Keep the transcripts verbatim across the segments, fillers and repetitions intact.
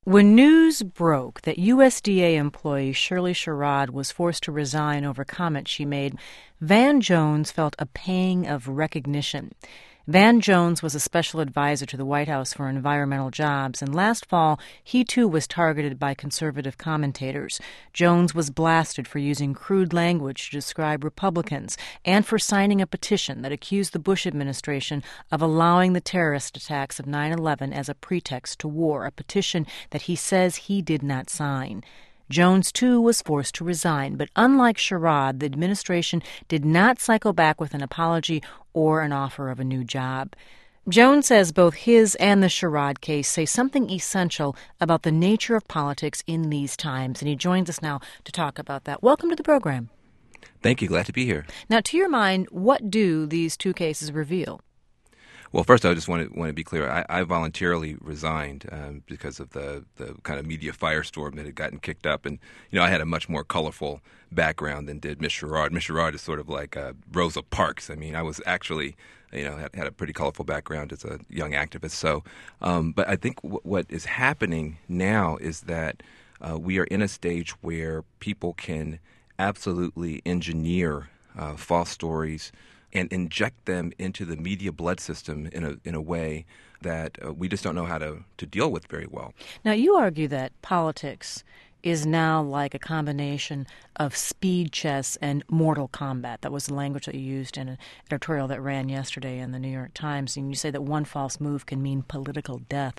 When news broke that U S D A employee Shirley Sherrod was forced to resign over comments she made, Van Jones felt a pang of recognition. Van Jones was a special advisor to the White House for environmental jobs, and last fall, he too was targeted by conservative commentators. Jones was blasted for using crude language to describe Republicans and for signing a petition that accused the Bush administration of allowing the terrorist attacks of nine eleven as a pretext to war, a petition that he says he did not sign. Jones, too, was forced to resign, but unlike Sherrod, the administration did not cycle back with an apology or an offer of a new job. Jones says both his and the Sherrod case say something essential about the nature of politics in these times, and he joins us now to talk about that. Welcome to the program. Thank you. Glad to be here. Now, to your mind, what do these two cases reveal? Well, first, I just want to want to be clear. I, I voluntarily resigned um, because of the, the kind of media firestorm that had gotten kicked up. And, you know, I had a much more colorful background than did Miz Sherrod. Miz Sherrod is sort of like uh, Rosa Parks. I mean, I was actually, you know, had, had a pretty colorful background as a young activist. So, um, but I think w- what is happening now is that uh, we are in a stage where people can absolutely engineer uh, false stories and inject them into the media blood system in a in a way that uh, we just don't know how to, to deal with very well. Now, you argue that politics is now like a combination of speed chess and Mortal Kombat. That was the language that you used in an editorial that ran yesterday in the New York Times, and you say that one false move can mean political death.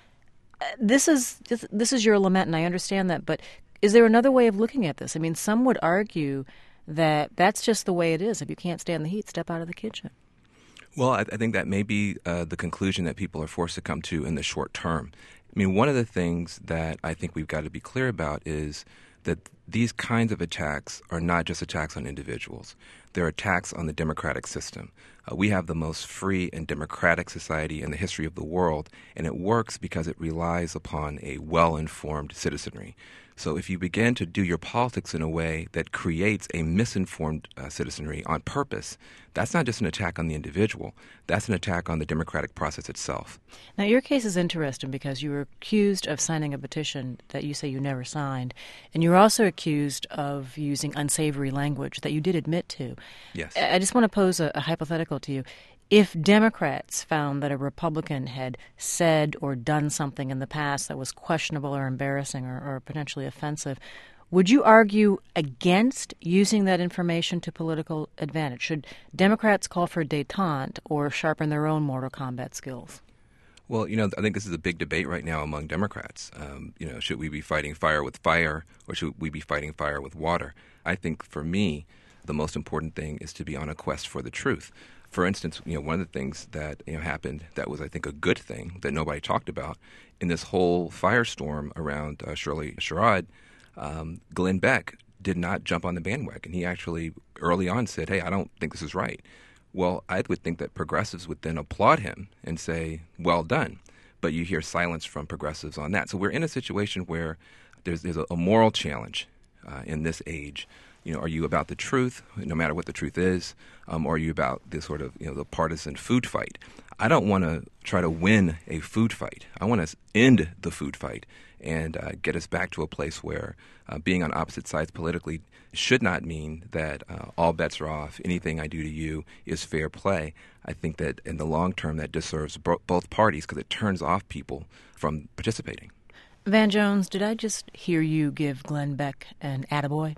Uh, This is this is your lament, and I understand that, but is there another way of looking at this? I mean, some would argue that that's just the way it is. If you can't stand the heat, step out of the kitchen. Well, I, I think that may be uh, the conclusion that people are forced to come to in the short term. I mean, one of the things that I think we've got to be clear about is that these kinds of attacks are not just attacks on individuals. They're attacks on the democratic system. Uh, we have the most free and democratic society in the history of the world, and it works because it relies upon a well-informed citizenry. So if you begin to do your politics in a way that creates a misinformed uh, citizenry on purpose, that's not just an attack on the individual. That's an attack on the democratic process itself. Now, your case is interesting because you were accused of signing a petition that you say you never signed, and you were also accused of using unsavory language that you did admit to. Yes. I just want to pose a, a hypothetical to you. If Democrats found that a Republican had said or done something in the past that was questionable or embarrassing or, or potentially offensive, would you argue against using that information to political advantage? Should Democrats call for détente or sharpen their own Mortal Kombat skills? Well, you know, I think this is a big debate right now among Democrats. Um, you know, should we be fighting fire with fire or should we be fighting fire with water? I think for me, the most important thing is to be on a quest for the truth. For instance, you know, one of the things that you know happened that was, I think, a good thing that nobody talked about in this whole firestorm around uh, Shirley Sherrod, um, Glenn Beck did not jump on the bandwagon. He actually early on said, "Hey, I don't think this is right." Well, I would think that progressives would then applaud him and say, "Well done." But you hear silence from progressives on that. So we're in a situation where there's, there's a, a moral challenge uh, in this age. You know, are you about the truth, no matter what the truth is, um, or are you about this sort of, you know, the partisan food fight? I don't want to try to win a food fight. I want to end the food fight and uh, get us back to a place where uh, being on opposite sides politically should not mean that uh, all bets are off. Anything I do to you is fair play. I think that in the long term that disserves bo- both parties because it turns off people from participating. Van Jones, did I just hear you give Glenn Beck an attaboy?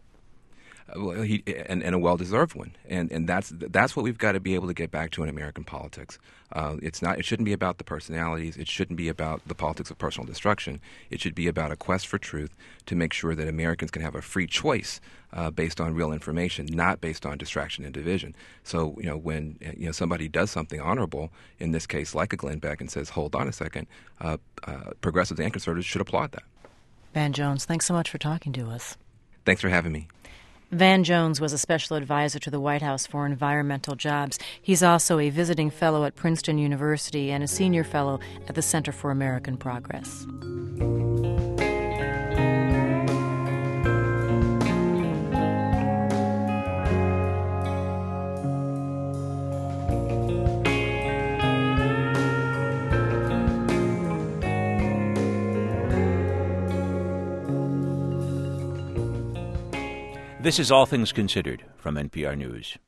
Well, he, and, and a well-deserved one, and and that's that's what we've got to be able to get back to in American politics. Uh, it's not. It shouldn't be about the personalities. It shouldn't be about the politics of personal destruction. It should be about a quest for truth to make sure that Americans can have a free choice uh, based on real information, not based on distraction and division. So, you know, when you know somebody does something honorable, in this case, like a Glenn Beck, and says, "Hold on a second," uh, uh, progressives and conservatives should applaud that. Van Jones, thanks so much for talking to us. Thanks for having me. Van Jones was a special advisor to the White House for environmental jobs. He's also a visiting fellow at Princeton University and a senior fellow at the Center for American Progress. This is All Things Considered from N P R News.